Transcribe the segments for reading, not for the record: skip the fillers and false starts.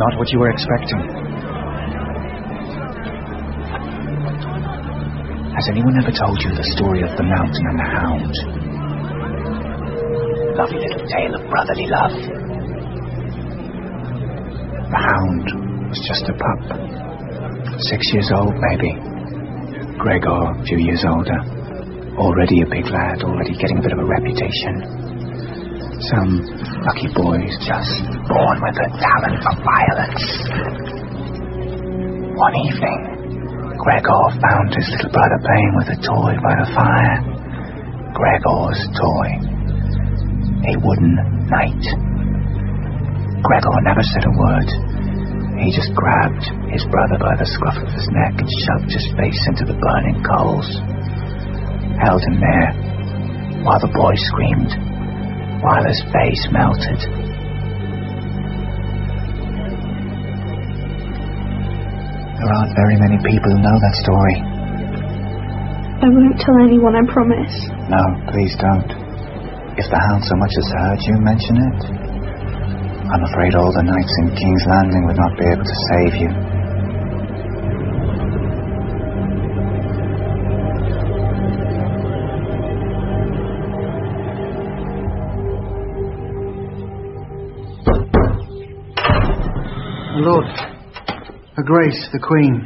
not what you were expecting. Has anyone ever told you the story of the mountain and the hound? Lovely little tale of brotherly love. The hound was just a pup. 6 years old, maybe. Gregor, a few years older. Already a big lad, already getting a bit of a reputation. Some lucky boys just born with a talent for violence. One evening, Gregor found his little brother playing with a toy by the fire. Gregor's toy. A wooden knight. Gregor never said a word. He just grabbed his brother by the scruff of his neck and shoved his face into the burning coals. Held him there, while the boy screamed, while his face melted. There aren't very many people who know that story. I won't tell anyone, I promise. No, please don't. If the hound so much as heard you mention it, I'm afraid all the knights in King's Landing would not be able to save you. Lord, Her Grace, the Queen.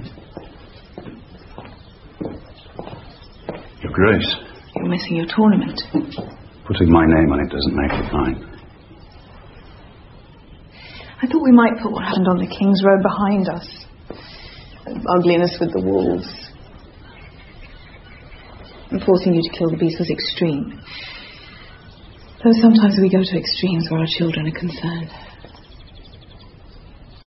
Your Grace. You're missing your tournament. Putting my name on it doesn't make it mine. I thought we might put what happened on the King's Road behind us. The ugliness with the wolves. And forcing you to kill the beast was extreme. Though sometimes we go to extremes where our children are concerned.